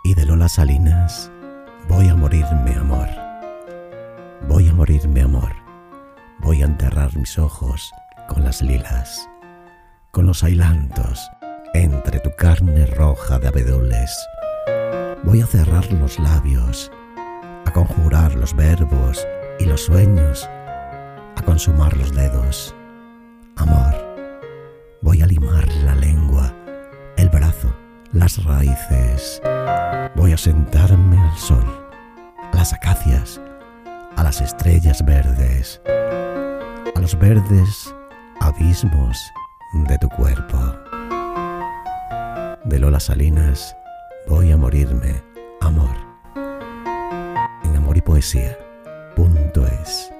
Y de Lola Salinas, voy a morirme, amor. Voy a morirme, amor. Voy a enterrar mis ojos con las lilas, con los ailantos entre tu carne roja de abedules. Voy a cerrar los labios, a conjurar los verbos y los sueños, a consumar los dedos. Amor, voy a limar la lengua, el brazo, las raíces. Voy a sentarme al sol, a las acacias, a las estrellas verdes, a los verdes abismos de tu cuerpo. De Lola Salinas, voy a morirme, amor. En amor y poesía.es